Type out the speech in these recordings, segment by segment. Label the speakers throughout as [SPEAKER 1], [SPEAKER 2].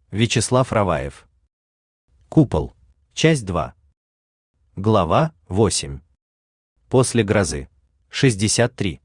[SPEAKER 1] Вячеслав Раваев. Купол. Часть 2. Глава 8. После грозы. 63.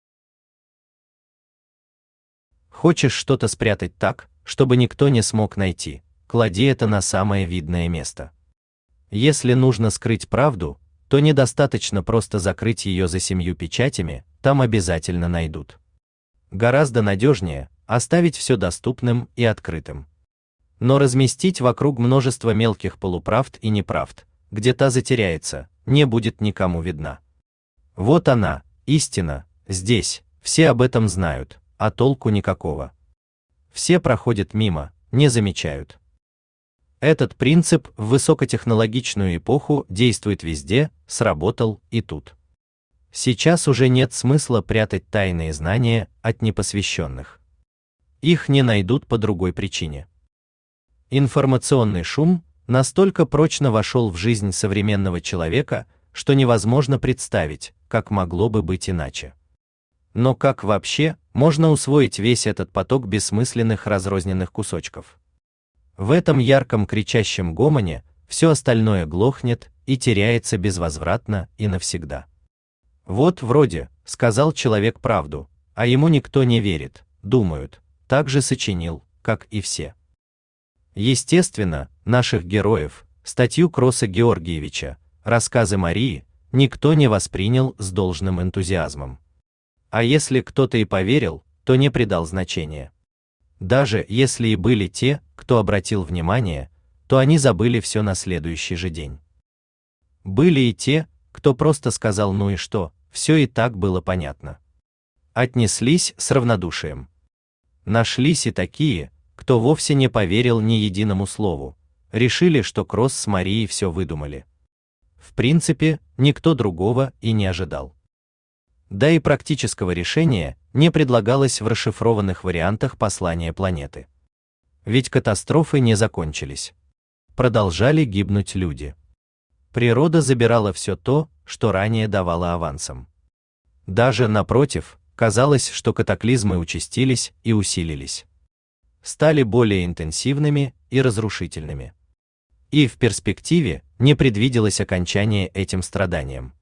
[SPEAKER 1] Хочешь что-то спрятать так, чтобы никто не смог найти, клади это на самое видное место. Если нужно скрыть правду, то недостаточно просто закрыть ее за 7 печатями, там обязательно найдут. Гораздо надежнее оставить все доступным и открытым. Но разместить вокруг множество мелких полуправд и неправд, где та затеряется, не будет никому видна. Вот она, истина, здесь, все об этом знают, а толку никакого. Все проходят мимо, не замечают. Этот принцип в высокотехнологичную эпоху действует везде, сработал и тут. Сейчас уже нет смысла прятать тайные знания от непосвященных. Их не найдут по другой причине. Информационный шум настолько прочно вошел в жизнь современного человека, что невозможно представить, как могло бы быть иначе. Но как вообще можно усвоить весь этот поток бессмысленных разрозненных кусочков? В этом ярком кричащем гомоне все остальное глохнет и теряется безвозвратно и навсегда. Вот вроде сказал человек правду, а ему никто не верит, думают, так же сочинил, как и все. Естественно, наших героев, статью Кросса Георгиевича, рассказы Марии, никто не воспринял с должным энтузиазмом. А если кто-то и поверил, то не придал значения. Даже если и были те, кто обратил внимание, то они забыли все на следующий же день. Были и те, кто просто сказал ну и что, все и так было понятно. Отнеслись с равнодушием. Нашлись и такие, кто вовсе не поверил ни единому слову, решили, что Кросс с Марией все выдумали. В принципе, никто другого и не ожидал. Да и практического решения не предлагалось в расшифрованных вариантах послания планеты. Ведь катастрофы не закончились. Продолжали гибнуть люди. Природа забирала все то, что ранее давала авансом. Даже напротив, казалось, что катаклизмы участились и усилились. Стали более интенсивными и разрушительными. И в перспективе не предвиделось окончания этим страданиям.